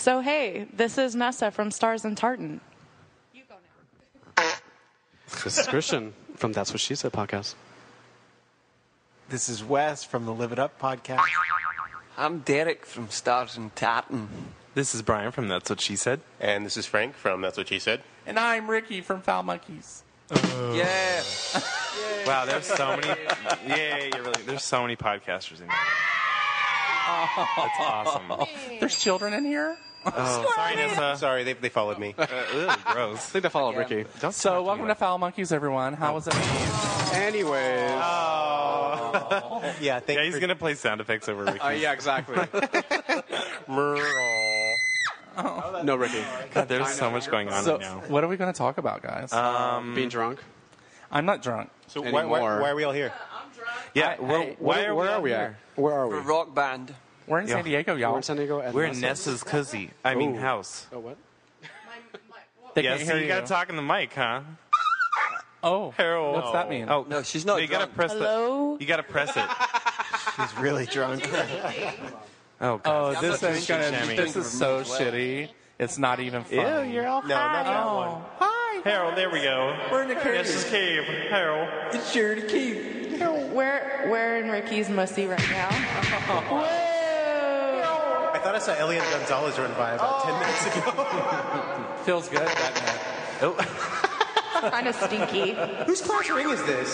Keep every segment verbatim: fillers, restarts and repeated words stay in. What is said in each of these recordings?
So, hey, this is Nessa from Stars and Tartan. You go now. This is Christian from That's What She Said podcast. This is Wes from the Live It Up podcast. I'm Derek from Stars and Tartan. This is Brian from That's What She Said. And this is Frank from That's What She Said. And I'm Ricky from Foul Monkeys. Uh, yeah. Wow, there's so many. Yeah, you're really. There's so many podcasters in here. Oh. That's awesome. There's children in here? Oh, sorry, Nessa. Sorry, they, they followed me. Uh, ugh, gross. I think they followed Ricky. Don't so, welcome to Foul Monkeys, everyone. How was it? Anyways. Oh. Yeah, thank Yeah, he's for- going to play sound effects over Ricky. Uh, yeah, exactly. No, Ricky. God, there's so much going on So, right now. what are we going to talk about, guys? Um, Being drunk. I'm not drunk. So why, why, Anymore. why are we all here? yeah, I- well, hey, why Where, are where we are all we here? at? Where are we? We're a rock band. We're in Yeah. San Diego, y'all. We're in San Diego. At We're in Nessa's. Nessa's cozy. I mean, Ooh. house. Oh, what? They Yeah, can't so hear you got to talk in the mic, huh? Oh, Harold. what's that mean? Oh, No, she's not you got to drunk. press Hello? the. You got to press it. He's really drunk. Oh, God. Oh, this not is gonna. drinking This is so as well. shitty. It's not even funny. Ew, you're all No, not that one. Oh, hi. Harold, there we go. We're in the cave. Nessa's cave. Harold. It's sure to keep. We're, we're in Ricky's Mussy right now. Whoa! I thought I saw Elian Gonzalez run by about ten minutes ago. Feels good, doesn't it? Oh. Kind of stinky. Whose class ring is this?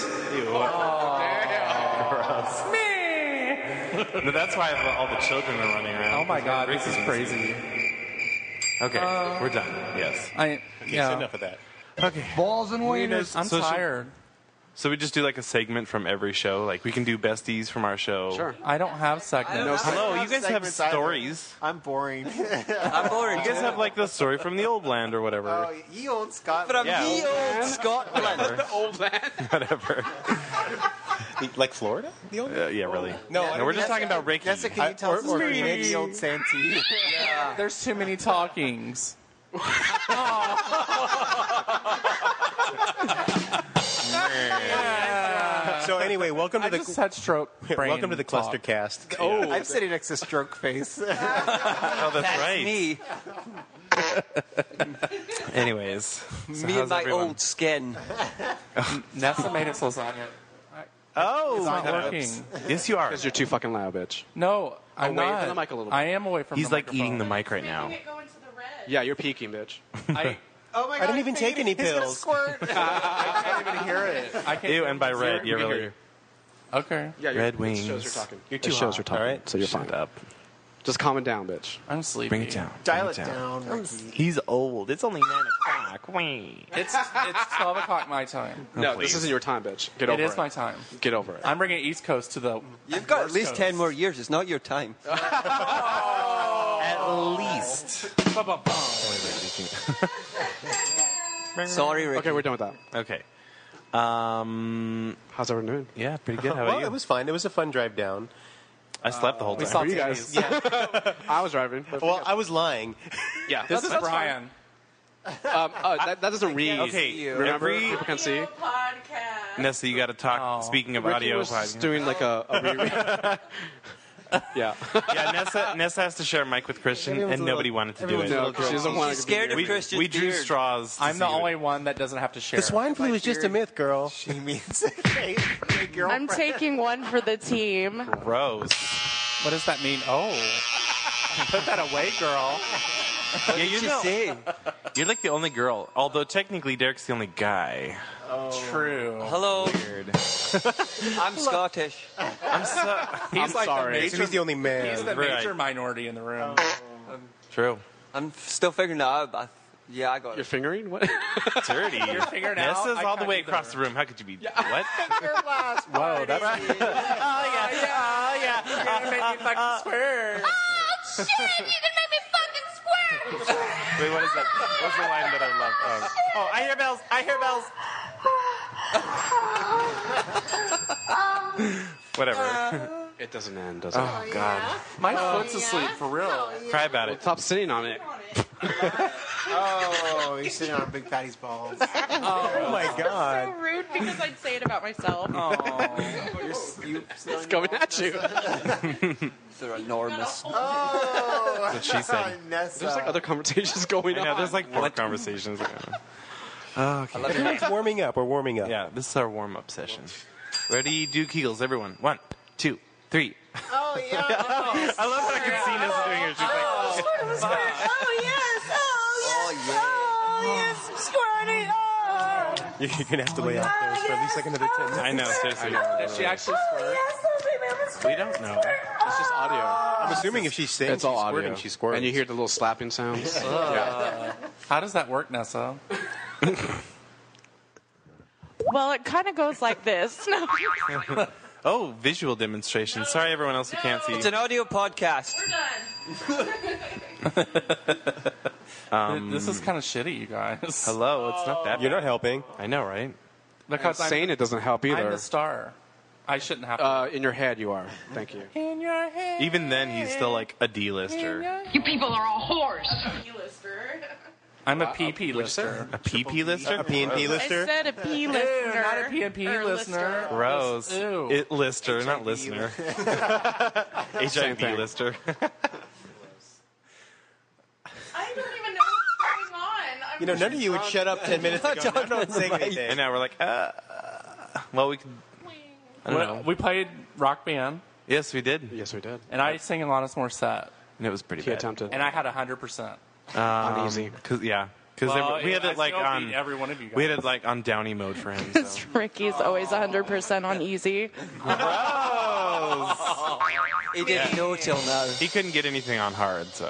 Me. No, that's why all the children are running around. Oh my God, this is Ricky's crazy. Okay, Uh, we're done. Yes. I Okay, so yeah. enough of that. Okay. Balls and wieners. I'm So should- tired. So we just do like a segment from every show. Like we can do besties from our show. Sure. I don't have segments. No Hello, you have guys have segments either. stories. I'm boring. I'm bored. You guys have like the story from the old land or whatever. Oh, you own Scotland. From Yeah. the old Scotland. Old man. Whatever. Like Florida? The old Uh, yeah, really. No, I No, don't we're think just that's- talking about Ricky. Jessica, can you tell us a or- or story? Nick. The old Santee. There's too many talkings. So anyway, welcome to I the just had stroke brain welcome to the talk. cluster cast. Oh, I'm sitting next to Stroke Face. Oh, that's, That's right. me. Anyways, so me how's and my everyone? old skin. Nessa made it lasagna. Oh, It's not my God. working. Yes, you are. Because you're too fucking loud, bitch. No, I'm away not. from the mic a little bit. I am away from He's the like eating the microphone. mic right now. Yeah, you're peeking, bitch. I, Oh my God! I didn't even he's take gonna- any he's gonna pills. Squirt. I can't even hear it. I can't Ew, and by hear red, it. yeah, We can really. hear you. Okay, Yeah, you're, Red it wings. shows you're talking. You're It too shows hot, you're talking, all right? so you're Shut fine. up. Just calm it down, bitch. I'm sleepy. Bring it down. Dial Bring it down, Ricky. He's old. It's only nine o'clock. Wait. It's it's twelve o'clock my time. No, please. this isn't your time, bitch. Get It over it. is my time. Get over it. I'm bringing East Coast to the. You've got at West least Coast. ten more years. It's not your time. At least. Sorry, Ricky. Okay, we're done with that. Okay. Um. How's everyone doing? Yeah, pretty good. How Well, about you? it was fine. It was a fun drive down. I slept the whole We time. saw you titties. guys? I was driving. but- Well, I was lying. yeah, This is that's Brian. fine. Um, uh, that, that doesn't read. Okay, Remember, every people can see. Nessa, you got to talk. Oh. Speaking of Ricky audio, was podcast. doing like a, a reread. Yeah. yeah, Nessa, Nessa has to share a mic with Christian, Everyone's and a little- nobody wanted to do everyone's it. a No, because she doesn't want She's to scared of we, Christian's we drew beard. straws. to I'm the see only what- one that doesn't have to share. The swine flu is just a myth, girl. She means hey, hey, girlfriend. I'm taking one for the team. Gross. What does that mean? Oh, put that away, girl. Yeah, you What did know, you say? you're like the only girl. Although technically, Derek's the only guy. True. Hello. Weird. I'm Scottish. I'm so He's like sorry. the So major. he's the only man. He's the Right. major minority in the room. true. I'm still figuring it out, but yeah, I got You're it. fingering? What? Dirty. You're figuring it out? Nessa's I all the can't way either. across the room. How could you be? What? Whoa, that's. oh yeah, oh yeah. You're gonna make me fucking swear. Shit, you can make me fucking squirt! Wait, what is that? What's the line that I love? Oh, oh I hear bells. I hear bells. Whatever. It doesn't end, does it? Oh God. My foot's asleep for real. Cry about it. Stop sitting on it. Oh, you're sitting on Big Fatty's balls. Oh my god. So rude because I'd say it about myself. You're, you It's coming at you. They're enormous. Oh, That's what she said. Nessa. There's like other conversations going I on. know, there's like four conversations going on. Oh, okay. Everyone's warming up. We're warming up. Yeah, this is our warm-up session. Ready? Do Kegels, everyone. One, two, three. Oh, yeah. Oh, I love how I can see Nessa doing it. She's like, Oh, yes. Oh, yes. Oh, Oh, yes. Squirty. Oh. You're going to have to lay off those for at least like another ten minutes. I know, seriously. Does she actually squirt? Yes, oh, baby, We don't know. It's just audio. I'm assuming if she sings, It's all she's audio. squirting, she squirts. And you hear the little slapping sounds. How does that work, Nessa? Well, it kind of goes like this. No. Oh, visual demonstration. Sorry, everyone else who can't see. It's an audio podcast. Um, This is kind of shitty, you guys. Hello, it's not that You're bad. not helping. I know, right? Because I'm, Saying it doesn't help I'm either. the star. I shouldn't have to. Uh, in your head, you are. Thank you. In your head. Even then, he's still like a D-lister. You people are all whores. I'm a P P lister. A P P lister? A P and P I lister? said a P listener. not a P and P or listener. Gross. Ew. It lister, not listener. H I V thing. lister. I don't even know what's going on. I'm You know, none of you would shut up ten minutes ago. Now don't say anything. And now we're like, uh, well, we could. I don't know. We played rock band, Yes, we did. Yes, we did. and I sang Alanis Morissette, And it was pretty He bad. attempted. and I had one hundred percent. Um, Uneasy. Cause, yeah. Because Well, we had I it like still on. beat every one of you guys. We had it like on Downy mode for him. So. Ricky's always one hundred percent on easy. He didn't know till now. He couldn't get anything on hard, so.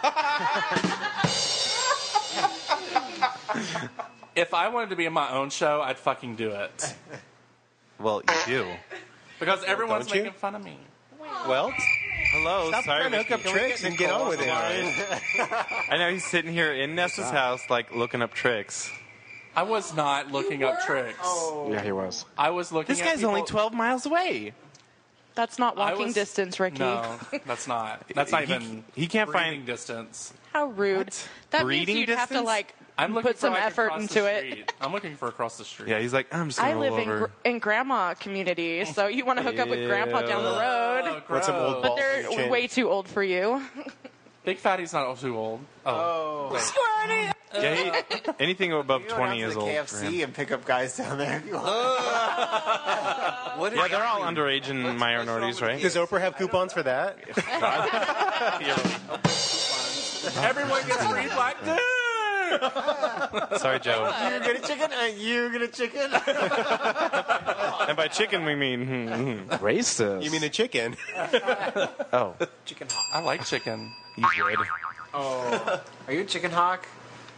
If I wanted to be in my own show, I'd fucking do it. Well, you do. Because everyone's Don't you? making fun of me. Well, Hello, stop sorry. trying to hook up Can we tricks get and get on with it. I know he's sitting here in Nessa's house, like looking up tricks. I was not looking up tricks. Yeah, he was. I was looking This at guy's people- only twelve miles away. That's not I walking was- distance, Ricky. No, that's not. That's not He- even he can't breathing find- distance. How rude. That Breeding means you'd have to distance? like I'm looking put for some like effort across into the it. street. I'm looking for across the street. Yeah, he's like, I'm just gonna I roll live in, over. gr- in grandma community, so you want to hook up with grandpa down the road. Oh, What's some old gross. balls in your They're chin? way too old for you. Big Fatty's not too old. Oh. Oh. Yeah, he, anything above You go twenty down is to the old K F for him. C and pick up guys down there. If you want. What is Yeah, they're all underage and minorities, right? Does Oprah have coupons for that? Everyone gets free black dick. Sorry, Joe. You get a chicken, and you get a chicken. And by chicken, we mean. hmm, hmm. Racist. You mean a chicken? Oh, Chicken hawk. I like chicken. you would. Are you a chicken hawk?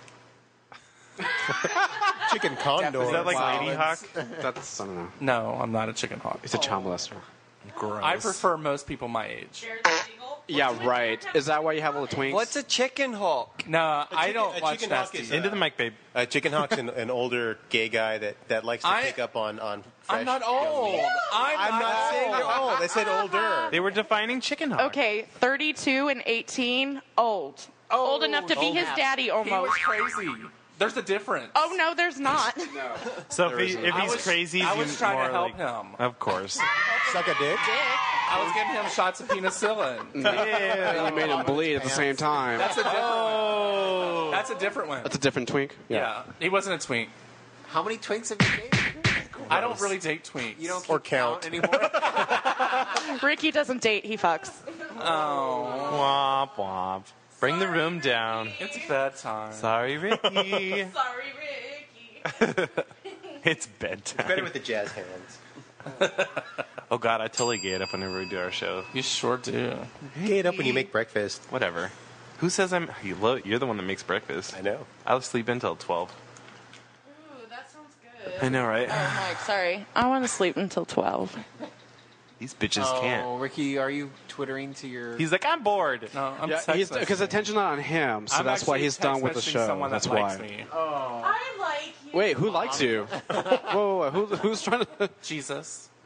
Chicken condor. Is that like Lady Hawk? That's, I don't know. No, I'm not a chicken hawk. It's a child molester. Gross. I prefer most people my age. Yeah, right. Is that why you have all the twinks? What's a chicken hawk? No, I chicken- don't a watch chicken hawk nasty. is, Into the mic, babe. A chicken hawk's an, an older gay guy that, that likes to I- pick up on, on fresh I'm not young old. ladies. I'm, I'm not saying old. you're old. I said older. They were defining chicken hawk. Okay, thirty-two and eighteen, old. old enough to be his daddy He was almost. crazy. There's a difference. Oh, no, there's not. So if, he, if I he's was- crazy, I he's was trying more to help like, him. Of course. Suck a dick. I was giving him shots of penicillin. And you made him bleed at the same time. That's a different. Oh. That's a different one. That's a different twink. Yeah, he wasn't a twink. How many twinks have you dated? I don't really date twinks. You don't keep Or count. anymore. Ricky doesn't date, he fucks. Womp womp. Bring the room down. It's bedtime. Sorry, Ricky. Sorry, Ricky. It's bedtime. Better with the jazz hands. Oh God, I totally get up whenever we do our show. You sure do. Get up when you make breakfast. Whatever. Who says I'm? You lo- You're the one that makes breakfast. I know. I'll sleep until twelve. Ooh, that sounds good. I know, right? Oh, Mike, sorry. I want to sleep until twelve. These bitches Oh, can't. Ricky, are you twittering to your? He's like, I'm bored. No, I'm Yeah, text he's because messaging. attention's not on him, so I'm that's why actually he's done with the text messaging show. Someone That's that why. likes me. I like you. Wait, who likes you? whoa, whoa, whoa, who, who's trying to? Jesus.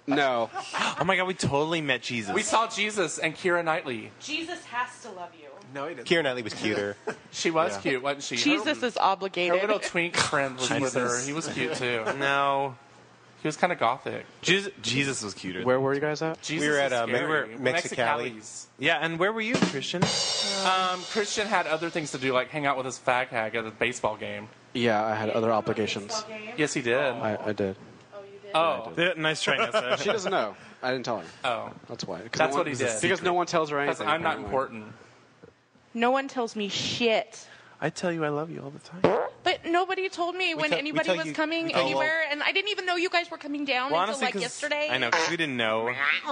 No. Oh my God, we totally met Jesus. We saw Jesus and Keira Knightley. Jesus has to love you. No, he didn't. Keira Knightley was cuter. She was cute, wasn't she? Jesus her, is her obligated. little twink friend was with her. He was cute too. No. He was kind of gothic. Jesus, Jesus was cuter. Where were you guys at? Jesus We were is at, uh, scary. we were Mexicali. Mexicali's. Yeah, and where were you, Christian? Um, Christian had other things to do, like hang out with his fag hag at a baseball game. Yeah, I had other obligations. Yes, he did. I, I did. Oh, Yeah, nice try, Nessa. She doesn't know. I didn't tell her. oh, That's why. 'Cause That's no one- what he did. Because no one tells her because anything. I'm not apparently. important. No one tells me shit. I tell you I love you all the time. But nobody told me when tell- we anybody tell was you- coming we tell- anywhere, and I didn't even know you guys were coming down Well, until honestly, like 'cause- yesterday. I know, because we didn't know.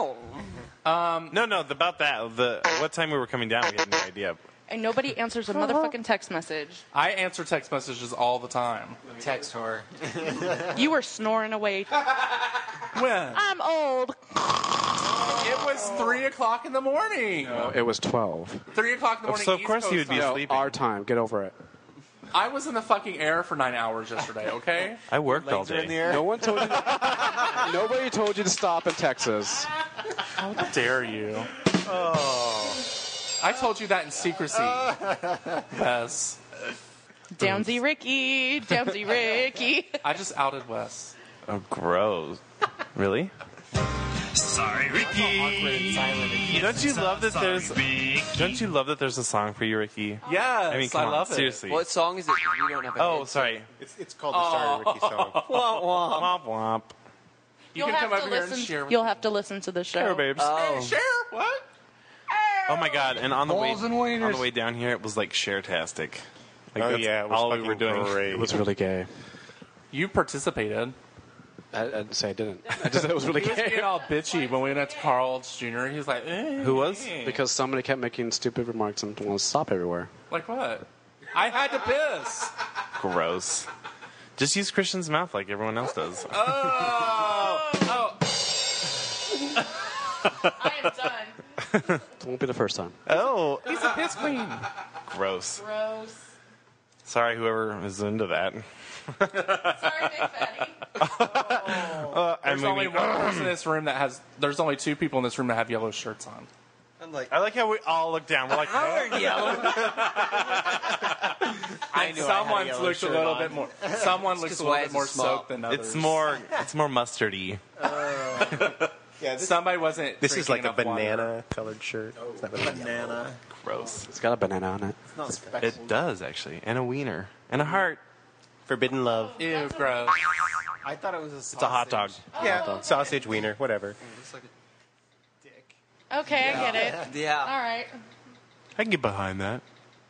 Um, no, no, about that. The what time we were coming down, we had no idea. And nobody answers a motherfucking text message. I answer text messages all the time. Text her. You were snoring away. When? I'm old. It was three o'clock in the morning. It was twelve. Three o'clock in the morning. So of East course Coast you would be time. No, sleeping. our time. Get over it. I was in the fucking air for nine hours yesterday. Okay. I worked all Legs are in the day. air. No one told you. Nobody told you to stop in Texas. How dare you? Oh. I told you that in secrecy. Wes. Downsy Ricky. Downsy Ricky. I just outed Wes. Oh, gross. Really? Sorry, Ricky. Don't you love that there's? Don't you love that there's a song for you, Ricky? Yes, I mean, come on, love it. seriously. What song is it? You don't have a Oh, hit. sorry. It's, it's called the Sorry Ricky song. Womp womp. You You'll can come have to over here and listen. share with You'll have to listen to the show. Sure, babes. Oh. Share what? Oh my God! And on the way Balls and on wieners. the way down here, it was like share-tastic. Like, Oh, that's yeah, it was all we fucking were doing. great. It was really gay. You participated. I, I didn't say I didn't. I just said it was really He was gay. getting all bitchy when we went to Carl's Junior He was like, eh. Who was? Because somebody kept making stupid remarks and wanted to stop everywhere. Like what? I had to piss. Gross. Just use Christian's mouth like everyone else does. Oh, oh. I am done. It won't be the first time. Oh, He's a piss queen. gross. Gross. Sorry, whoever is into that. Sorry, Big Fatty. Uh, I There's mean, only one person in this room that has. There's only two people in this room that have yellow shirts on. I'm like, I like how we all look down. We're like, I knew I had a Someone's yellow looks a shirt little on. bit more. Someone looks 'cause a little Wes bit more is small. soaked than others. it's more, it's more mustardy. Yeah, this, Somebody wasn't. this is like a drinking enough water. banana colored shirt. It's not really banana. Gross. It's got a banana on it. It's not speckled. It does actually, and a wiener, and a heart. Forbidden love. Ew, gross. I thought it was a sausage. It's a hot dog. Yeah, sausage wiener, whatever. Okay, I get it. Yeah. All right. I can get behind that.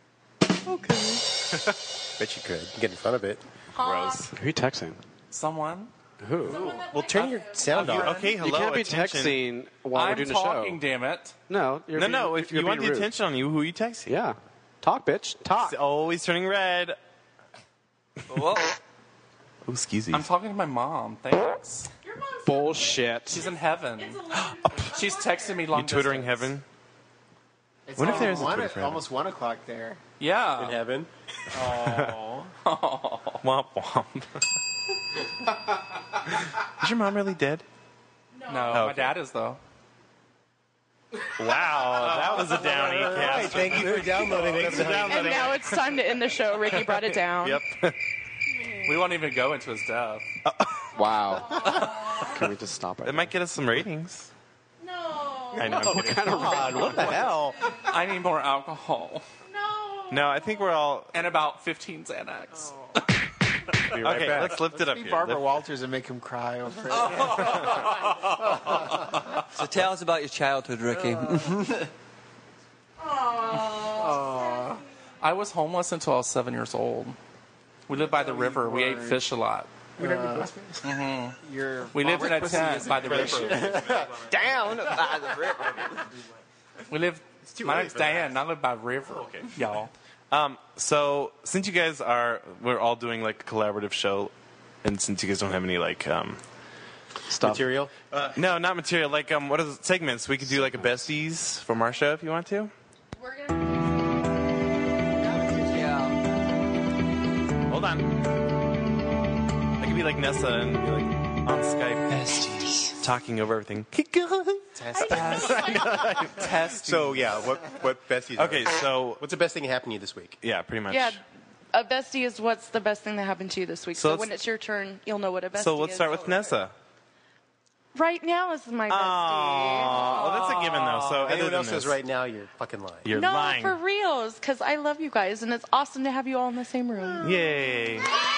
Bet you could get in front of it. Gross. Who are you texting? Someone. Who? Well, turn your sound off. Okay, hello. You can't be attention. texting while we're I'm doing the talking. show. Damn it. No, you're No, being, no. If you're you want the being rude. attention on you, who are you texting? Yeah. Talk, bitch. Talk. It's always turning red. Whoa. Oh, excuse me. I'm talking to my mom. Thanks. Bullshit. She's in heaven. She's texting me long You twittering distance. heaven? It's What if only there's a one, Twitter for almost one o'clock there in Yeah. heaven? Womp womp. Is your mom really dead? No, Oh, my okay. dad is though. Wow, that was a downy Hey, cast. thank you for downloading. Thanks for And downloading. now it's time to end the show. Ricky brought it down. Yep. We won't even go into his death. Wow. Can we just stop it? That might get us some ratings. No. I know. I'm kidding. God, what the hell? I need more alcohol No. No, I think we're all. and about fifteen Xanax. Be right Okay, back. let's lift it up Be here. Barbara Lift- Walters and make him cry over it. So tell us about your childhood, Ricky. I was homeless until I was seven years old. We lived by the river. We ate fish a lot. You're We lived in a tent by the river. Down by the river. We lived. My name's Dan. I live by the river. Okay, y'all. Um, so since you guys are, we're all doing like a collaborative show, and since you guys don't have any like, um, Stop. material. no, not material, like um, what are the segments? We could do like a besties from our show if you want to. We're gonna. Yeah. Hold on. I could be like Nessa and be like on Skype. Besties. talking over everything. Test. So yeah, what what besties? are- Okay, so what's the best thing that happened to you this week? yeah, pretty much. Yeah, a bestie is what's the best thing that happened to you this week. So So, let's- when it's your turn, you'll know what a bestie is. So let's start with Nessa. Right now is my bestie. Oh, well, that's a given though. So other Anyone than else says this, right now, you're fucking lying. You're no, lying. for reals, because I love you guys, and it's awesome to have you all in the same room. Yay!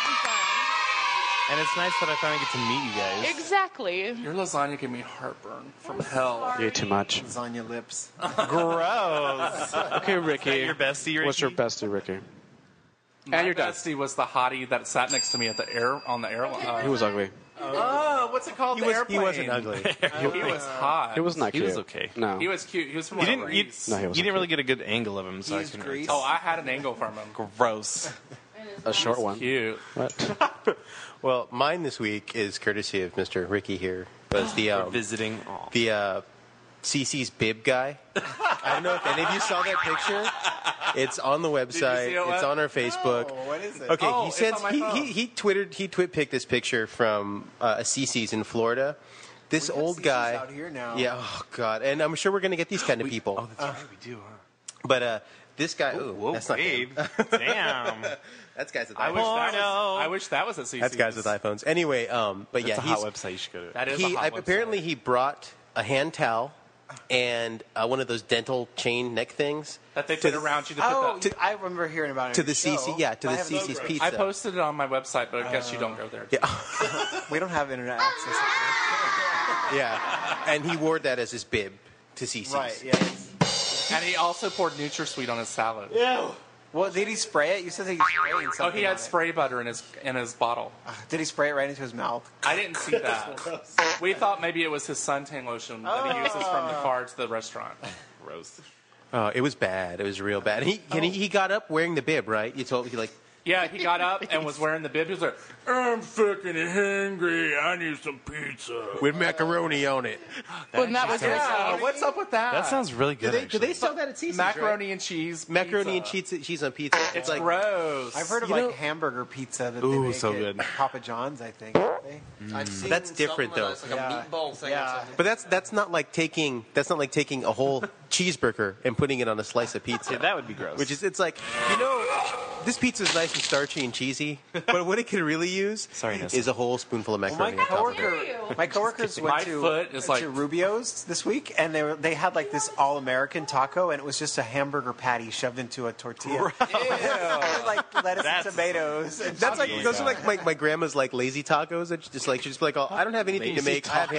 And it's nice that I finally get to meet you guys. Exactly. Your lasagna gave me heartburn from hell. You ate too much. Lasagna lips. Gross. Okay, Ricky. Your bestie, Ricky? What's your bestie, Ricky? My And you're done. bestie was the hottie that sat next to me at the air on the airline. He was ugly. Oh, what's it called? He, the was, airplane. he wasn't ugly. He was hot. It was not He cute. was okay. No. He was cute. He was from You like didn't. You, Greece. No, he you wasn't didn't really get a good angle of him, so I He's couldn't really Greece. tell. Oh, I had an angle from him. Gross. A short one. Cute. What? Well, mine this week is courtesy of Mister Ricky here. Was the We're um, visiting. Aw. the uh, Cece's bib guy? I don't know if any of you saw that picture. It's on the website. see it, It's what? on our Facebook. Oh, what is it? Okay, Oh, he it's said on my he, phone. he he twittered he twit picked this picture from uh, a Cece's in Florida. This We have old Cece's guy out here now. Yeah, oh god, and I'm sure we're gonna get these kind of people. Oh, that's right. We do, huh? But uh, this guy, ooh, Whoa, that's not babe. him. Damn. That's guys with I wish, iPhones. that was, I wish that was a C C. That's guys with iPhones. Anyway, um, but That's yeah, a he's, hot website. You should go to it. That is he a hot I, website. apparently he brought a hand towel and uh, one of those dental chain neck things that they to put the- around you to Oh, put that. I remember hearing about it. to in the show, C C, yeah, to but I the haven't C C's seen it. pizza. I posted it on my website, but I guess you don't go there. Yeah, We don't have internet access. yeah, and he wore that as his bib to C C's. Right, yeah. And he also poured NutraSweet on his salad. Well, did he spray it? You said he sprayed something. Oh, he had on it. spray butter in his in his bottle. Did he spray it right into his mouth? I didn't see that. We thought maybe it was his suntan lotion that he uses from the car to the restaurant. Gross. Oh, it was bad. It was real bad. And he and he, he got up wearing the bib, right? You told he like Yeah, he got up and was wearing the bib. He was like, "I'm fucking hungry. I need some pizza." with macaroni on it. Well, that was your Yeah, what's up with that? That sounds really good. Do they, do actually. they sell that at C C's? macaroni and cheese. Macaroni and pizza. cheese, cheese on pizza. It's like gross. I've heard of You like know- hamburger pizza that Ooh, they make so at good. Papa John's, I think. aren't they? I've seen That's something different, where though. It's like Yeah. a meatball thing Yeah. or something. But that's that's not like taking that's not like taking a whole cheeseburger and putting it on a slice of pizza. Yeah, that would be gross. Which is it's like, you know, this pizza is nice and starchy and cheesy, but what it could really use Sorry, Nessa. is a whole spoonful of Well, my macaroni. on top of it. coworker, my coworkers went My to, foot is like- to Rubio's this week, and they were they had like this all American taco, and it was just a hamburger patty shoved into a tortilla, With, like lettuce That's- and tomatoes. And That's like Yeah. those are like my, my grandma's like lazy tacos. That just like she's just be like, oh, I don't have anything to Lazy make. I have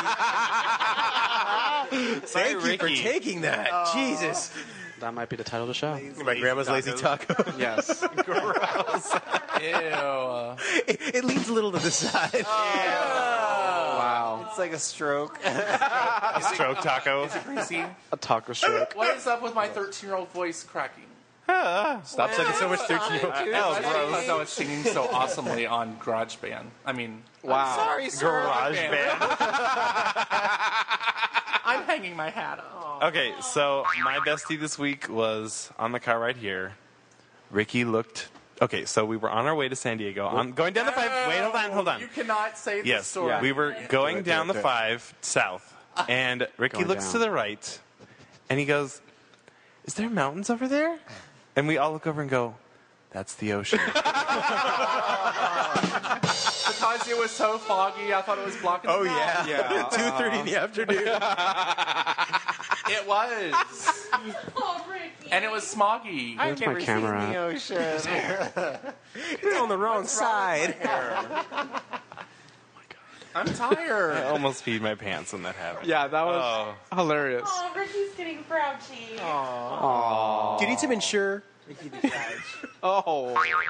hamburger meat. Thank you for Ricky. taking that. Jesus. That might be the title of the show. My grandma's lazy taco. Yes. Ew. it, it leans a little to the side. Wow. it's like a stroke. Stroke taco. Greasy. A taco stroke. What is up with my thirteen-year-old voice cracking? Stop sucking so much thirteen year old. Oh, because I was singing so awesomely on GarageBand. I mean, Wow. sorry, sir. Garage band. I'm hanging my hat up. Okay, so my bestie this week was on the car right here. Ricky looked. Okay, so we were on our way to San Diego. I'm going down the five. Wait, hold on, hold on. You cannot say this Yes, story. we were going Do it, down do it, the do it. five south, and Ricky Going looks down. to the right, and he goes, "Is there mountains over there?" And we all look over and go, "That's the ocean." Because it was so foggy, I thought it was blocking Oh the yeah, yeah. two thirty in the afternoon. It was. Oh, Ricky. And it was smoggy. Where's my camera seen the at? ocean. You're on the wrong side. I'm tired. I almost peed my pants when that happened. Yeah, that was Oh. hilarious. Oh, Ricky's getting grouchy. Aww. Do you need some insure? Oh.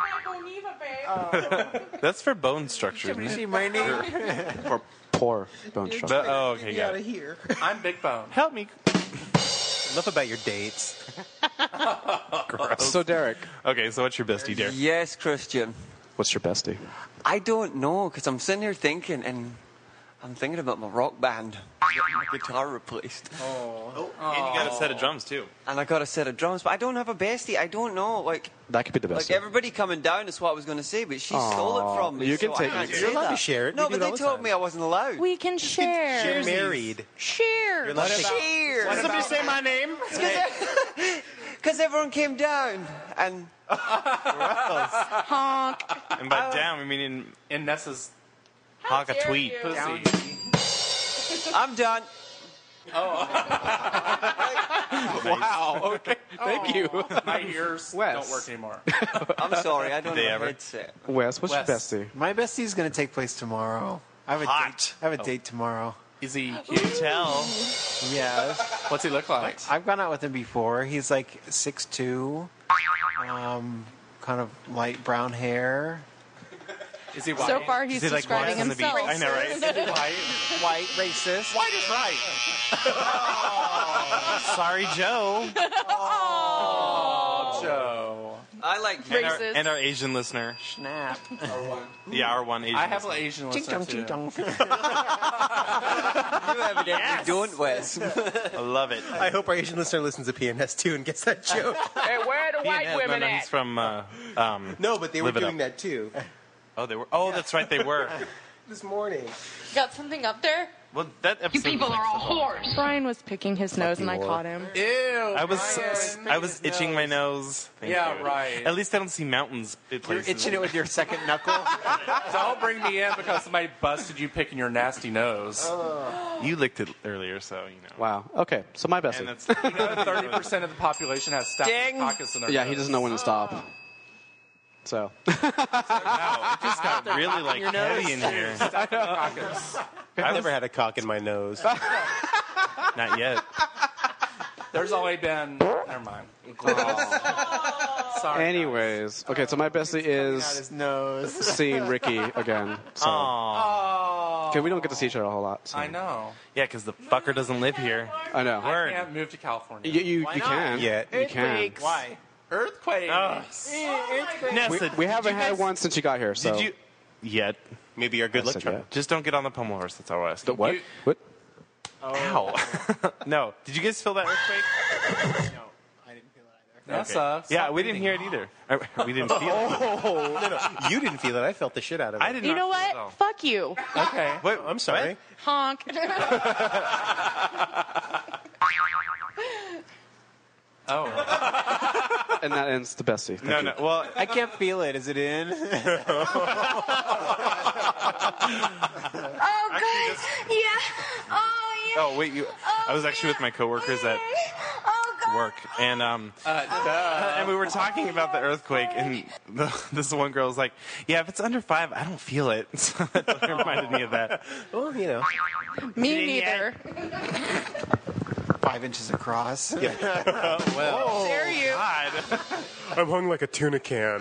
That's for bone structure, isn't it? See my name? For poor bone structure. But, oh, okay, got it. here. I'm Big Bone. Help me. Enough about your dates. So, Derek, Okay, so what's your bestie, Derek? Yes, Christian. what's your bestie? I don't know, because I'm sitting here thinking, and I'm thinking about my rock band. get my guitar replaced. Oh, and you got a set of drums too. And I got a set of drums, but I don't have a bestie. I don't know. Like, That could be the best. like everybody coming down is what I was going to say, but she stole it from me. You can so take I can't it. say You're allowed that. to share it. No, We do but it all they the told time. me I wasn't allowed. We can share. You're married. Share. You're allowed to take- Cheers! Somebody say my name. Because everyone came down and Honk. And by down, we mean in In Nessa's honk a tweet. pussy. I'm done. Wow. Okay. Thank you. My ears Wes. don't work anymore. I'm sorry, I don't They have ever? a headset. Wes, what's Wes. your bestie? My bestie's going to take place tomorrow. I have a Hot. date. I have a date tomorrow. Is he You cute? tell. Yes. What's he look like? I've gone out with him before. He's like six two, um, kind of light brown hair, Is he white? So far, he's Is he like describing white on the beach? himself. I know, right? Is he white? white, racist. White is right. Sorry, Joe. Oh, Joe. I like And our, Racist. and our Asian listener. Snap. Yeah, our one Asian I have an listener. Asian Ching listener chong, ching too. chong. You evidently don't, Wes. I love it. I hope our Asian listener listens to P N S too and gets that joke. Hey, where are the white No, women no, at? he's from. Uh, um, No, but they were Live It doing Up. that too. Oh, they were. Oh, that's right, they were. This morning. Got something up there? Well, that episode. You people was are all like- whores. Brian was picking his nose and I whore. caught him. Ew. I was. Brian. I was itching my nose. Thank Yeah, you. right. At least I don't see mountains. You're itching it with your second knuckle. Don't bring me in because somebody busted you picking your nasty nose. You licked it earlier, so you know. Wow. Okay. So my And bestie. that's. You know, thirty percent of the population has Ding. staphylococcus in their Yeah, nose. he doesn't know when to stop. So. Wow, it just got really like heavy in here. Staphylococcus. I've never had a cock in my nose. Not yet. There's only been. Never mind. Sorry. Anyways. Okay, so my bestie Out is his nose. seeing Ricky again. So. Aw. Okay, we don't get to see each other a whole lot. So. I know. Yeah, because the fucker doesn't live here. I know. Word. I can't move to California. You, you, Why you not? can. Yet. You can. Why? Earthquake. Oh. We, Nessa, we did haven't you had guys- one since you got here. So. Did you? Yet. Maybe our good I luck said charm. yeah. Just don't get on the pommel horse. That's all we're asking. The what? You- What? Ow. No. Did you guys feel that earthquake? No, I didn't feel it either. Nessa. Yeah, stop we didn't breathing. hear it either. Or, we didn't feel it. Oh, no, no. You didn't feel it. I felt the shit out of it. I did You not know feel it at what? all. Fuck you. Okay. Wait, I'm sorry. Honk. Oh. And that ends the bestie. Thank No, you. no. Well, I can't feel it. Is it in? Oh, God. Yeah. Oh, yeah. oh wait, you. I was actually with my coworkers at Oh, God. work, and um, Uh, duh. and we were talking about the earthquake, and the, this one girl was like, "Yeah, if it's under five, I don't feel it." So that reminded me of that. Well, you know. Me neither. Five inches across. Dare you. God. I'm hung like a tuna can.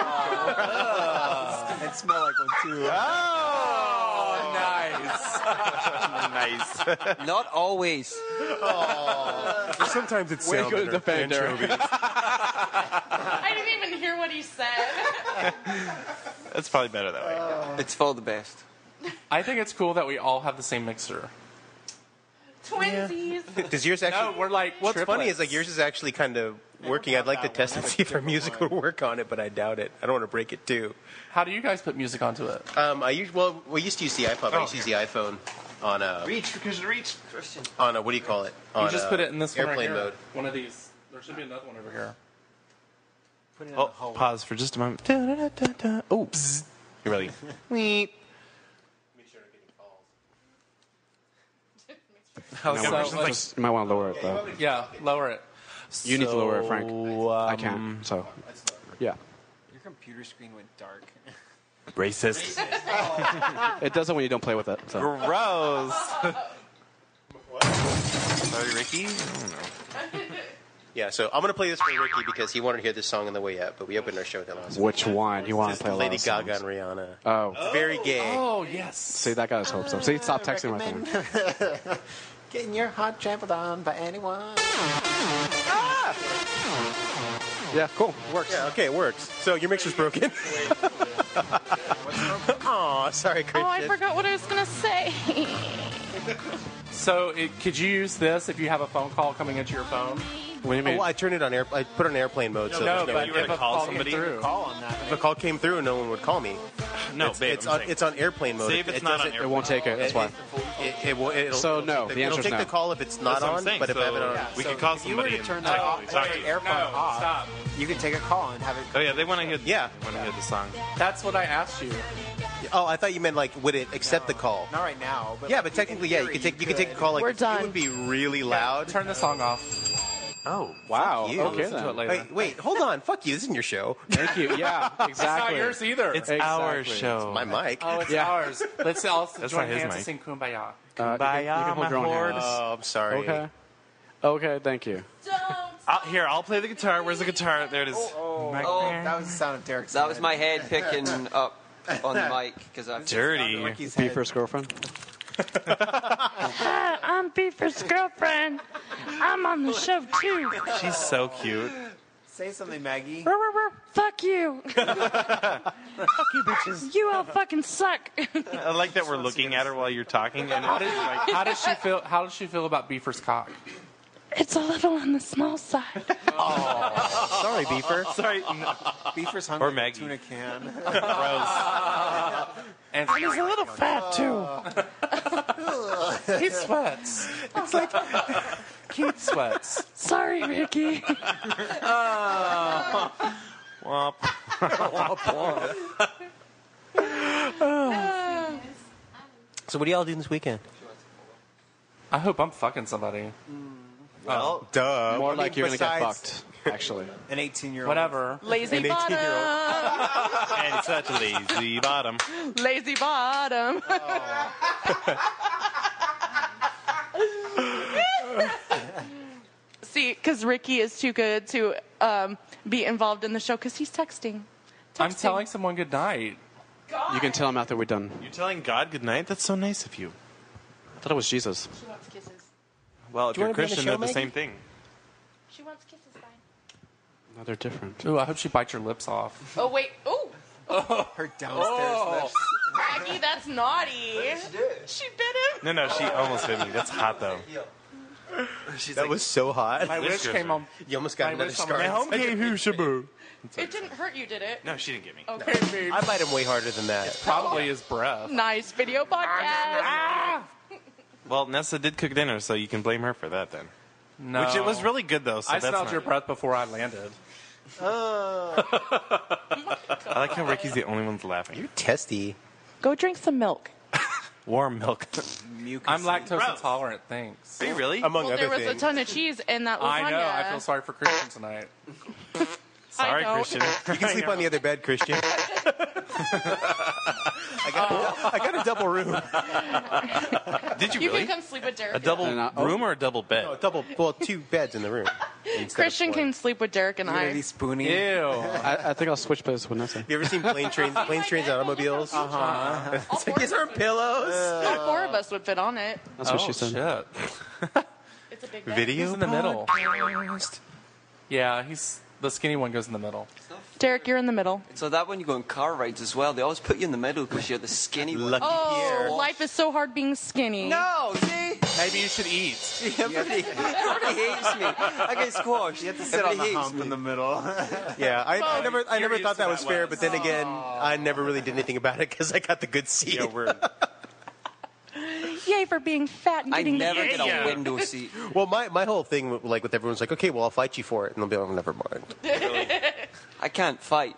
And smell like one too. Oh, nice. Nice. Not always. Sometimes it's Way to go to salmon or defend her. anchovies. I didn't even hear what he said. That's probably better that way. It's for the best. I think it's cool that we all have the same mixer. Twinsies. Does yours actually? No, we're like What's funny triplets. is like yours is actually kind of working. I'd like to test and see if our music would work on it, but I doubt it. I don't want to break it too. How do you guys put music onto it? Um, I used well, we used to use the iPod. But I used to use the iPhone on a Reach, because reach. on a what do you call it? On You just a put it in this one right airplane here. mode. One of these. There should be another one over here. Put it in Oh, the hole. pause for just a moment. Da, da, da, da, da. Oops. You ready? Weep. How No, so, we're just like- Just, you might want to lower it, though. yeah, lower it. You need to lower it, Frank. So, um, I can't. So, yeah. Your computer screen went dark. Racist. It does it when you don't play with it. So. Gross. Sorry, Ricky. I don't know. Yeah, so I'm gonna play this for Ricky because he wanted to hear this song on the way up, but we opened our show with it last. Which one? You want This to is play a lot Lady of Gaga songs. and Rihanna. Oh. It's very gay. Oh, yes. See, that got his hopes up. See, stop texting my phone. Getting your heart trampled on by anyone. Yeah, cool. Works. Yeah, okay, it works. So your mixer's broken. Aw, sorry, Christian. Oh, I forgot what I was going to say. So, it, could you use this if you have a phone call coming into your phone? What do you Oh, mean? well, I turned it on air. I put it on airplane mode. So No, there's but you were if to a call call somebody? came through. Call on that. if a call came through, no one would call me. No, it's, babe, it's I'm on saying- it's on airplane mode. See if It it's not on doesn't- airplane. It won't take it. That's why. It, it, will, it'll, So, it'll no, take the it'll answer's take no. the call if it's not That's what I'm on, saying. but if I have it So- on, Yeah, We so could call if you were somebody to and turn talk that to- off, talk to your you. airphone No, off, stop. you could take a call and have it. Oh yeah, they want to hear. Yeah. they want to hear the song. That's what I asked you. oh, I thought you meant like would it accept the call? Not right now. But Yeah, like, but in technically, yeah, you theory, could take you could take a call like We're it done. would be really loud. Turn the song off. Oh, Wow. fuck you. Okay Listen to it then. later. Wait, wait, hold on. Fuck you. This isn't your show. Thank you. Yeah, It's not exactly. yours either. It's our Exactly. show. My mic. oh, it's Yeah. ours. Let's all That's join not his hands mic. and sing Kumbaya. Uh, you can- Kumbaya, you can hold my your own horse. hands. Oh, I'm sorry. Okay. Okay. Thank you. I'll, here, I'll play the guitar. Where's the guitar? There it is. Oh, that was the sound of Derek's That was head. my head picking up on the mic because I. Dirty. Ricky's Be head. first girlfriend. Hi, I'm Beaver's girlfriend. I'm on the show too. She's so cute. Say something, Maggie. Fuck you. Fuck you, bitches. You all fucking suck. I like that we're looking at her while you're talking. And How did, how does she feel? How does she feel about Beaver's cock? It's a little on the small side. Sorry, Beefer. sorry, no, Beaver's hungry. Or like a Maggie. Tuna can. gross. And he's a little fat too. He sweats. It's like Keith sweats. Sorry, Ricky. Womp. So, what do y'all do this weekend? I hope I'm fucking somebody. Well, duh. More I like mean, you're gonna get besides- fucked. Actually. An eighteen-year-old. Whatever. Lazy An eighteen-year-old. bottom. And such a lazy bottom. Lazy bottom. See, because Ricky is too good to um, be involved in the show because he's texting. texting. I'm telling someone good night. You can tell him after we're done. You're telling God good night? That's so nice of you. I thought it was Jesus. She wants kisses. Well, if Do you you're wanna be on the Christian, show, they're the Maggie? same thing. She wants kisses, fine. No, they're different. Ooh, I hope she bites your lips off. Oh, wait. Ooh. Her downstairs lips. Maggie, that's naughty. She bit him. No, no, she almost bit me. That's hot, though. That was so hot. My wish Whiskers came are- on. You almost got My another wish on scar. my home came who shabu. It didn't hurt you, did it? No, she didn't get me. Okay, babe. I bite him way harder than that. Probably his breath. Nice video podcast. Well, Nessa did cook dinner, so you can blame her for that then. No. Which it was really good, though. So I that's smelled not- your breath before I landed. I like how Ricky's the only one that's laughing. You're testy. Go drink some milk. Warm milk. Mucus. I'm lactose Gross. intolerant, thanks. Are you really? Among Well, other there was things. a ton of cheese in that lasagna. I know. I feel sorry for Christian tonight. Sorry, don't. Christian. You can sleep on the other bed, Christian. I got, a, I got a double room. Did you You really? can come sleep with Derek. A double And, uh, oh. room or a double bed? No, double. Well, two beds in the room. instead of Christian one. can sleep with Derek and You're gonna I. be spooning. Ew. I, I think I'll switch beds with Nessa. You ever seen plane trains, planes, trains, and automobiles? Uh huh. All four, These aren't pillows. all four of us would fit on it. That's what oh, she said. shit. It's a big bed. Video He's in the middle. Yeah, he's the skinny one goes in the middle. Derek, you're in the middle. So that when you go on car rides as well, they always put you in the middle because you're the skinny one. Lucky Oh, Pierre. life is so hard being skinny. No, see? Maybe you should eat. Everybody, everybody hates me. I get squashed. You have to sit on Everybody the hates hump me. in the middle. Yeah, I, I never, I You're never used thought to that that was fair, one. but then again, I never really did anything about it because I got the good seat. Yeah, we're. Yay for being fat and I getting never get a Yeah. window seat. Well, my, my whole thing, like with everyone's like, okay, well, I'll fight you for it, and they'll be like, oh, never mind. I can't fight.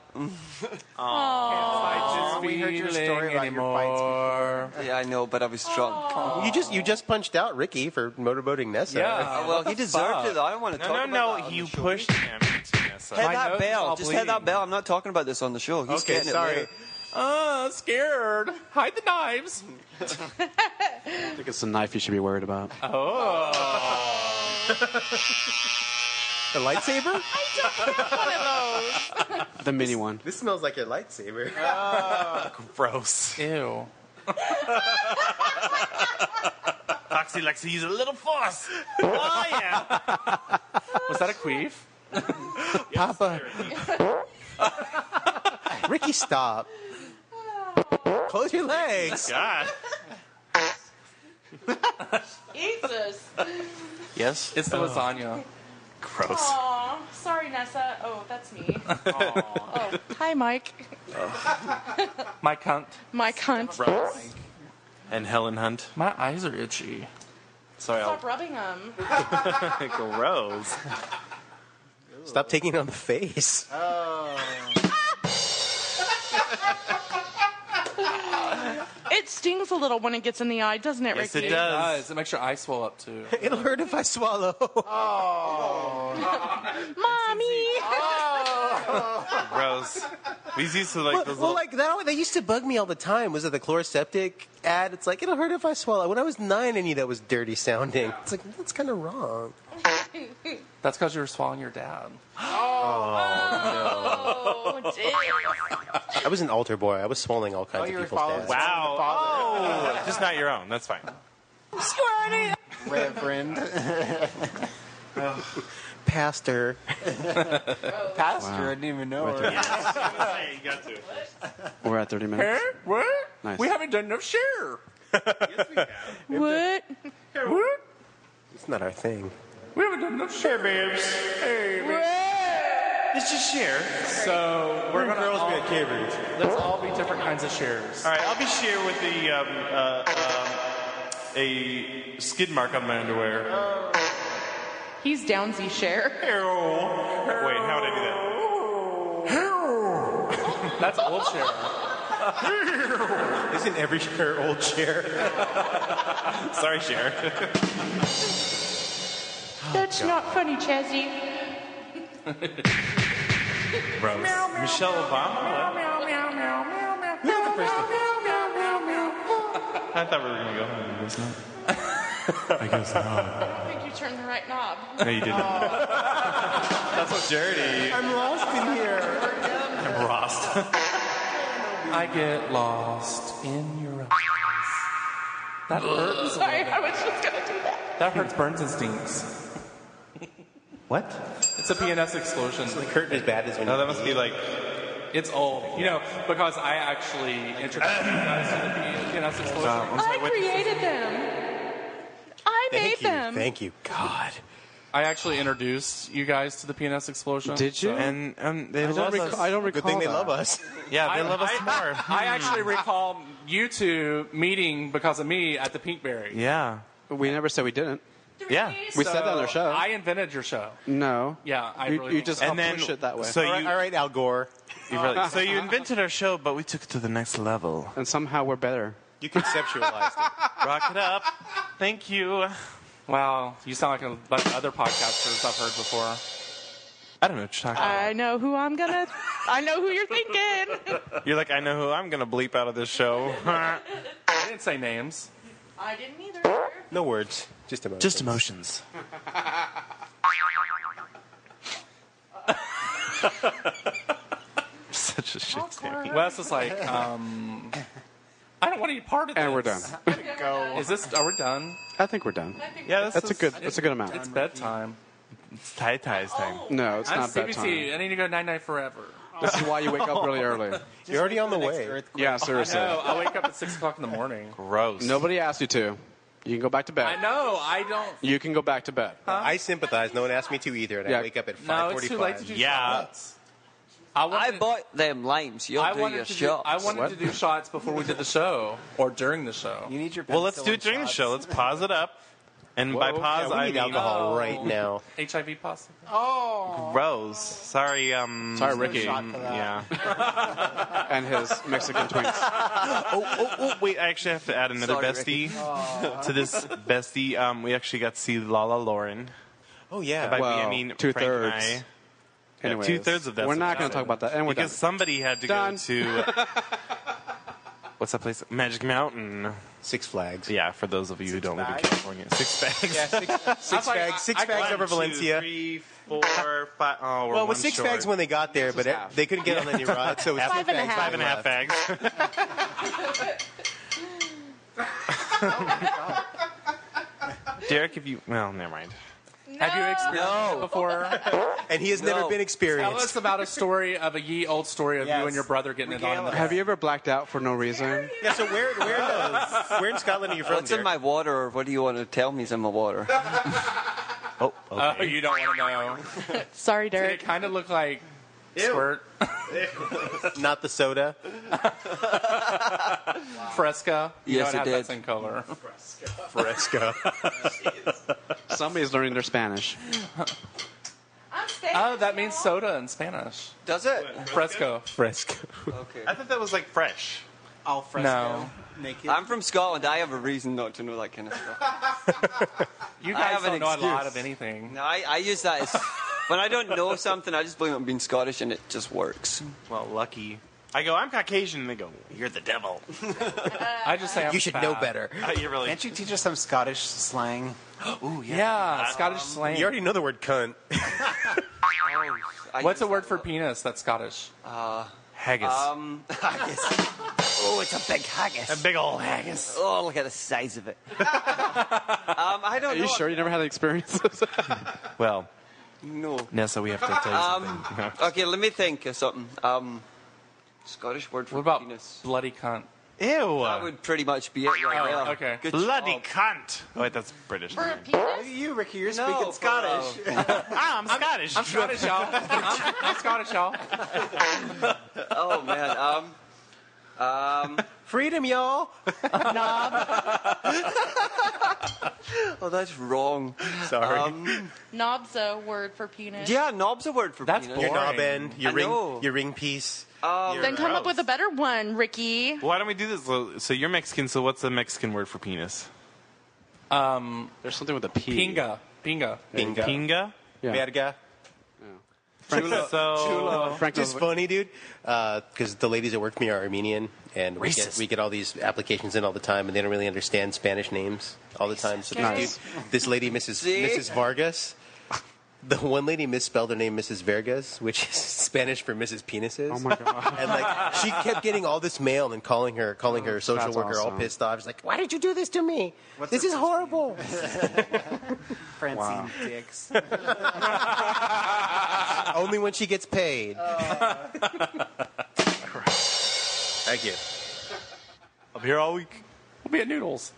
I we heard your story about your anymore. Yeah, I know, but I was drunk. You just, you just punched out Ricky for motorboating Nessa. Yeah. Uh, well, he deserved it. I don't want to No, talk no, about no. that on You the show. pushed him into Nessa. Hit My that nose is bell. all Just hit that bleeding. bell. I'm not talking about this on the show. He's Okay, getting it sorry. later. Oh, scared. Hide the knives. I think it's the knife you should be worried about. Oh. The lightsaber? one of those. The mini one. This smells like your lightsaber. Gross. Ew. Foxy likes to use a little force. Oh, yeah. Was that a queef? Papa. Ricky, stop. Close your legs. God. Jesus. Yes? It's the lasagna. Gross. Aw, sorry, Nessa. Oh, that's me. Oh, hi, Mike. My cunt. My cunt. And Helen Hunt. My eyes are itchy. Sorry, I'll... Stop rubbing them. Gross. Stop taking it on the face. It stings a little when it gets in the eye, doesn't it, Yes, Ricky? it It does. does. It makes your eyes swell up too. It'll hurt if I swallow. Mommy! Gross. We used to like well, those well, little... like that. That used to bug me all the time. Was it the Chloroseptic ad? It's like it'll hurt if I swallow. When I was nine, I knew that was dirty sounding. It's like that's kind of wrong. That's because you were swallowing your dad. Oh, dear. I was an altar boy. I was swallowing all kinds you of were people's following- dads. Wow. Oh, just not your own. That's fine. Reverend. Pastor. Pastor, I didn't even know her. you got to. We're at thirty minutes. What? Nice. We haven't done enough share. What? What? It's not our thing. We haven't done enough share, babes. Hey, babes. Let's just share. So we're gonna all, at Cambridge. let's all be different kinds of shares. All right, I'll be share with the um, uh, um, a skid mark on my underwear. He's Downsy share. Wait, how would I do That's old share. Isn't every chair old chair? that? Sorry, Cher. That's not funny, Chazzy. Gross. Michelle Obama? What? I thought we were going to go home. Guess not. I guess not. I don't think you turned the right knob. No, you didn't. That's so dirty. I'm lost in here. I'm lost. I get lost in your eyes. That hurts. Sorry, I was just going to do that. That hurts burns and stings. What? It's a P N S explosion. Like hurting as bad as when No, you that must be like... It's old. You know, because I actually introduced you guys to the P N S explosion. I'm sorry, I what- created them. I made Thank you. them. Thank you. God. I actually introduced you guys to the P N S explosion. Did you? So- And um, they I don't, love rec- us. I don't recall Good thing they that. love us. Yeah, they I- love us I- more. I actually recall you two meeting because of me at the Pinkberry. Yeah. We never said we didn't. Yeah. We said that on our show. I invented your show. No. Yeah, I you, really you think just so. helped And then- push it that way. so all, right, you- all right, Al Gore. You really, so you invented our show, but we took it to the next level. and somehow we're better. You conceptualized it. Rock it up. Thank you. Wow, you sound like a bunch of other podcasters I've heard before. I don't know what you're talking about. I know who I'm gonna. I know who you're thinking. You're like, I know who I'm going to bleep out of this show. I didn't say names. I didn't either. No words. Just emotions. Just emotions. Such a shit stand. Wes is like, um, I don't want to be part of this. And we're done. Is this? Are we done? I think we're done. Yeah, this That's a is- good. That's a good amount. It's bedtime. It's tie ties time. No, it's I'm not C B C. bedtime. I need to go night night forever. This is why you wake up really early. You're already on the way. Yeah, seriously. No, I wake up at six o'clock in the morning. Gross. Nobody asked you to. You can go back to bed. I know. I don't. You can go back to bed. I sympathize. No one asked me to either, and Yeah. I wake up at No, five it's forty-five. too late to do Yeah. shots. I, I wanted, bought them limes. You'll I do wanted your to do, shots. I wanted What? to do shots before we did the show or during the show. You need your Well, let's do penicillin it during the shots. show. Let's pause it up. And by Whoa. pause, Yeah, we I need mean alcohol Oh. right now. H I V positive. gross. Sorry, um... Sorry, Ricky. shot for that. Yeah. And his Mexican twins. oh, oh, oh, wait, I actually have to add another Sorry, bestie to this bestie. Um, we actually got to see Lala Lauren. Oh yeah. By we, Well, I mean two Frank and thirds. I. Yeah, Anyways, two-thirds of that. We're not going to talk about that. And we're Because done. somebody had to Done. go to... What's that place? Magic Mountain. Six Flags. Yeah, for those of you who don't live in Flags? California. Six Flags. Yeah, six, six like, Flags. I- Six I- Flags One, over two, Valencia. three, four, five. Oh, we're Well, one with Six short. Flags when they got there, but it, half. they couldn't get on any rides, so it was Five and a half. Five and a half bags. Derek, if you... Well, never mind. No, Have you experienced No. it before? And he has No. never been experienced. Tell us about a story of a ye old story of Yes. you and your brother getting it Regale on. us. The Have you ever blacked out for no reason? Yeah, so where where does where in Scotland are you from? What's in Derek? my water, or what do you want to tell me is in my water? Oh, Oh, you don't want to know. Sorry, Did Derek. it kind of look like squirt? Not the soda. Fresca? You Yes, know, it has that did. same color. Fresca. Somebody's learning their Spanish. I'm staying. Oh, that means soda in Spanish. Does it? Fresco. Fresca. Okay. I thought that was like fresh. Al fresco. No. Naked. I'm from Scotland. I have a reason not to know that kind of stuff. You I guys have an don't know a lot excuse. of anything. No, I, I use that as when I don't know something. I just blame it on being Scottish, and it just works. Well, lucky. I go, I'm Caucasian, and they go, you're the devil. I just say I'm You should fat. know better. Uh, you really. Can't you teach us some Scottish slang? Ooh, Yeah, Scottish slang. You already know the word cunt. I What's a use word that for lot. penis that's Scottish? Haggis. Um, haggis. Oh, it's a big haggis. a big old haggis. Oh, look at the size of it. um, I don't Are know. you sure you never had experiences? Well, No. Nessa, we have to tell you Um, something. okay, let me think of something. Um, Scottish word for What about penis. bloody cunt? Ew. That would pretty much be it right Oh, there. okay. Good Bloody job. cunt. Oh, wait, that's British. For a penis? You, Ricky, you're No, speaking for, Scottish. ah, I'm Scottish. I'm Scottish, y'all. I'm, I'm Scottish, y'all. Oh, man. Um, um, Freedom, y'all. Knob. oh, that's wrong. Sorry. Um, Knob's a word for penis. yeah, knob's a word for That's penis. Your boring. knob end, your I ring, know. your ring piece. Um, your- Then come up Gross. with a better one, Ricky. Why don't we do this? So, so you're Mexican, so what's the Mexican word for penis? Um, There's something with a P. pinga. Pinga. Bingo. Pinga? Yeah. Verga. Chulo. So, Frank Just knows- funny, dude. Because the ladies that work for me are Armenian, and we get, Racist. we get all these applications in all the time, and they don't really understand Spanish names all the time. So this, Nice. dude, this lady, Missus See? Missus Vargas, the one lady misspelled her name Missus Vergas, which is Spanish for Missus Penises. Oh my god. And like she kept getting all this mail and calling her, calling her social That's worker all awesome. pissed off. She's like, "Why did you do this to me? What's this her is first horrible." Francine Dix. Only when she gets paid. Thank you. I'm here all week. We'll be at Noodles.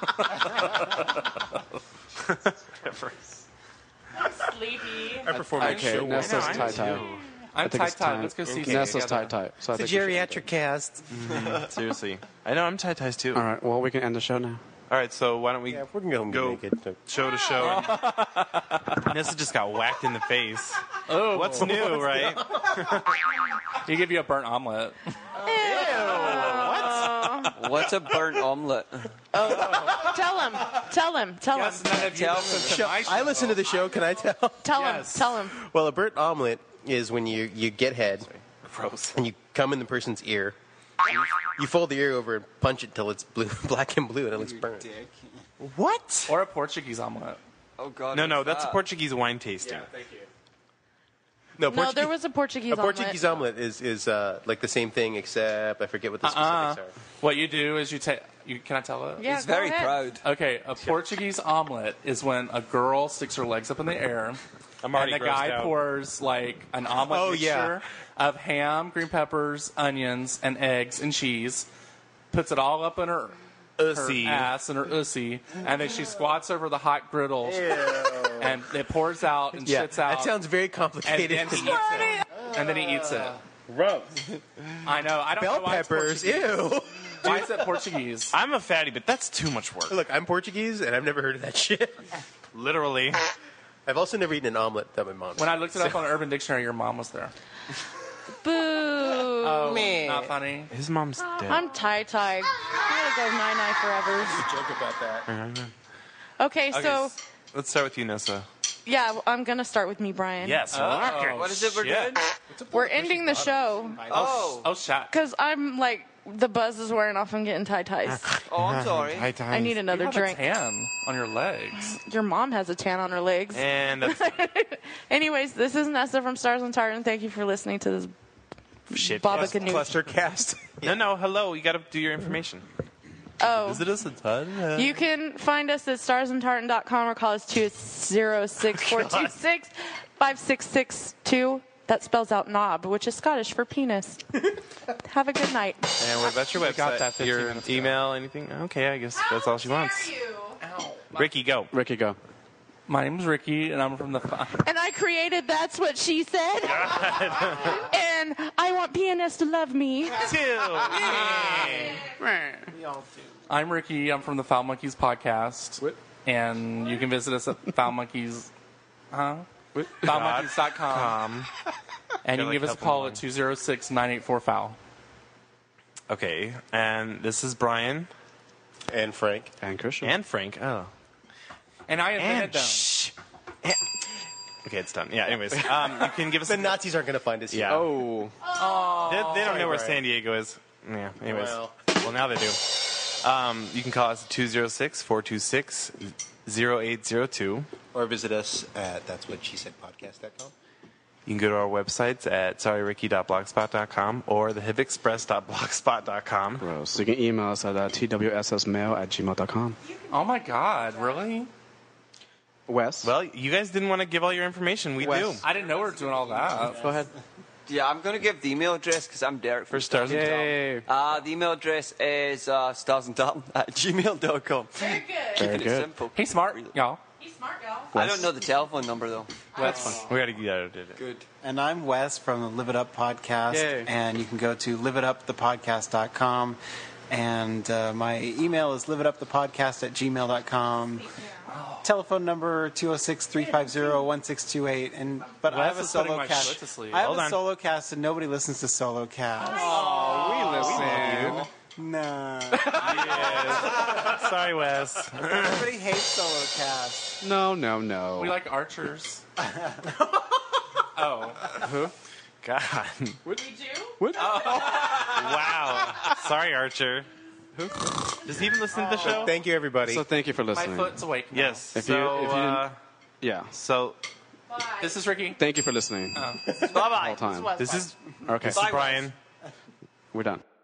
Sleepy. I perform at Okay, show once. Nessa's I know, tie I tie. know. I'm think it's tight tight. time. Let's go see. Okay. Nessa's together. tie tie. So I It's a think we should geriatric cast. Seriously. I know, I'm tie ties too. do it. All right. Well, we can end the show now. All right, so why don't we Yeah, we're gonna go home Go. naked. So- show to show? Nessa just got whacked in the face. Oh, What's new, right? He give you a burnt omelet. What's a burnt omelet? Tell him. Tell him. Tell Yes, him. none of you Tell listen to my I listen to the show. Can I tell? Tell Yes. him. Tell him. Well, a burnt omelet is when you, you get head Gross. and you come in the person's ear. You fold the ear over and punch it till it's blue, black and blue, and it looks burnt. What? Or a Portuguese omelet. Oh, God. No, no, what's that's a that? Portuguese wine tasting. No, No, Portuguese, there was a Portuguese a Portuguese omelet. omelet is is uh, like the same thing, except I forget what the Uh-uh. specifics are. What you do is you take. You, can I tell it? Yeah, He's go very ahead. proud. Okay, a Portuguese omelet is when a girl sticks her legs up in the air, I'm and already the grossed guy out. pours like an omelet Oh, mixture yeah. of ham, green peppers, onions, and eggs and cheese. Puts it all up in her, her Ussy. ass and her ussy, and then she squats over the hot griddle, and it pours out and Yeah, shits out. that sounds very and complicated. then he eats it. And then he eats it. Gross. I know. I don't Bell know why it's peppers, Portuguese. ew. Why is it Portuguese? I'm a fatty, but that's too much work. Look, I'm Portuguese, and I've never heard of that shit. Literally. I've also never eaten an omelet that my mom. When I looked it up on Urban Dictionary, your mom was there. Boo. Oh, Meh. not funny. His mom's dead. I'm tie tie. I'm gonna go nine nine forever. joke about that. Okay, Okay, so s- let's start with you, Nessa. yeah, I'm gonna start with me, Brian. Yes. Oh, What is it we're shit. doing? We're ending the show Oh. Oh, shot. because I'm like the buzz is wearing off. I'm getting tie ties. Oh, I'm sorry. High times. I need You another have drink. a tan on your legs. Your mom has a tan on her legs. And that's Anyways, this is Nessa from Stars and Tartan. Thank you for listening to this shit. Baba Canoe. Cluster cast. No, no, hello. You got to do your information. Oh. Visit us at Todd. You can find us at stars and tartan dot com or call us two oh six, four two six, five six six two. That spells out knob, which is Scottish for penis. Have a good night. And what about your website? got that fifteen your minutes ago. email, anything? Okay, I guess that's all she wants. Ricky, go. Ricky, go. My name's Ricky, and I'm from the. And I created That's What She Said. And I want P N S to love me. Two. I'm Ricky. I'm from the Foul Monkeys podcast. What? And you can visit us at Foul Monkeys. Huh? foul monkeys dot com. And you can like give us a helping call along. at two oh six, nine eight four, foul. Okay, and this is Brian And Frank. And Christian. and Frank. Oh. And I invented And them. shh. And- okay, it's done. Yeah. Anyways, um, you can give us. The a, Nazis aren't going to find us here. Yeah. Oh. They, they don't know where Brian. San Diego is. Yeah. Anyways. Well. Well, now they do. Um, you can call us at two oh six, four two six, oh eight oh two. Or visit us at that's what she said podcast dot com. You can go to our websites at sorry ricky dot blogspot dot com or the hiv express dot blogspot dot com. Gross. You can email us at uh, t w s s mail at gmail dot com. Oh my God, really? Wes? Well, you guys didn't want to give all your information. We Wes. do. I didn't know we were doing all that. go ahead. Yeah, I'm going to give the email address because I'm Derek For Stars and Yay. Uh, the email address is uh, stars and tartan at gmail dot com. Very good. Very Keeping it good. simple. He's smart, y'all. He's smart, y'all. I don't know the telephone number, though. That's fun. We got to get out of it. Good. And I'm Wes from the Live It Up podcast. Yay. And you can go to live it up the podcast dot com. And uh, my email is live it up the podcast at gmail dot com. Telephone number two oh six, three five oh, one six two eight. And but I Wes have a is putting solo my cast. foot to sleep. I have Hold a on. solo cast, and nobody listens to solo cast. We listen. No. Sorry, Wes. Everybody hates solo cast. No, no, no. We like archers. Oh. God. We do? What? Wow. Sorry, Archer. Who? Does he even listen to the show? Thank you, everybody. So thank you for My listening. foot's awake now. Yes. If you- so, if you didn't- uh, Yeah. so This is Ricky. Thank you for listening. Bye bye. All time. this is Okay. this is Brian. We're done.